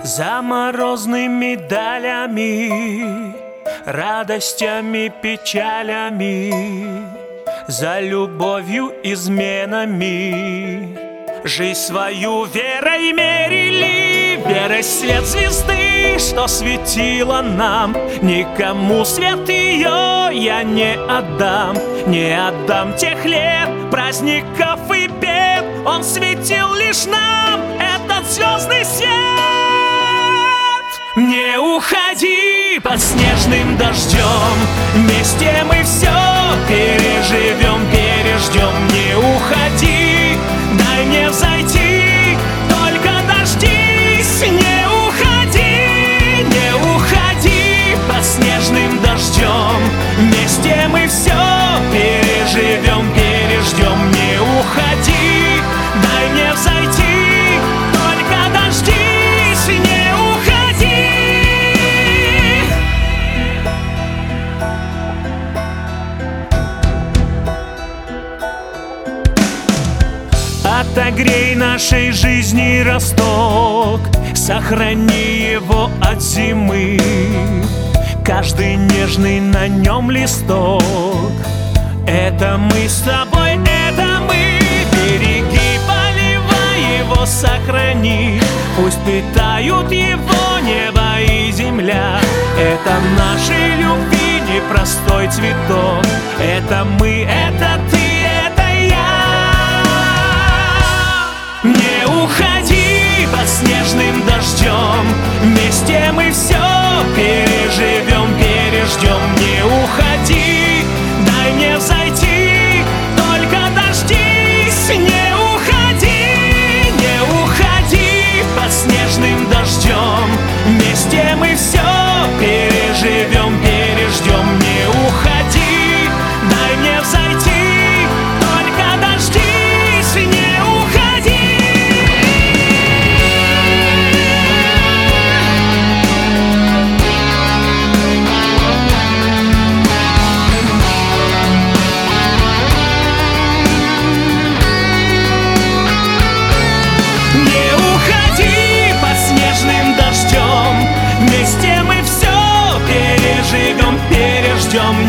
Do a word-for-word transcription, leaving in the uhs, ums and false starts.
За морозными далями, радостями, печалями, за любовью, изменами жизнь свою верой мерили. Верой свет звезды, что светила нам, никому свет ее я не отдам. Не отдам тех лет, праздников и бед. Он светил лишь нам, этот звездный свет. Не уходи под снежным дождем, вместе мы все переживем, переждем. Не уходи, дай мне взойти, только дождись. Не уходи, не уходи под снежным дождем, вместе мы все переживем, переждем. Не уходи, дай мне взойти, только дождись. Не уходи. Отогрей нашей жизни росток, сохрани его от зимы. Каждый нежный на нем листок — это мы с тобой, это мы. Береги, поливай его, сохрани. Пусть питают его небо и земля. Это нашей любви непростой цветок. Это мы, это ты, это я. Не уходи под снежным дождем, вместе мы все переживем, переждем. Не уходи, дай мне взойти, только дождись. Не уходи, не уходи под снежным дождем, вместе мы все переживем, переждем. Не уходи, дай мне взойти, только дождись. Не уходи. Вместе мы все переживем, переждем.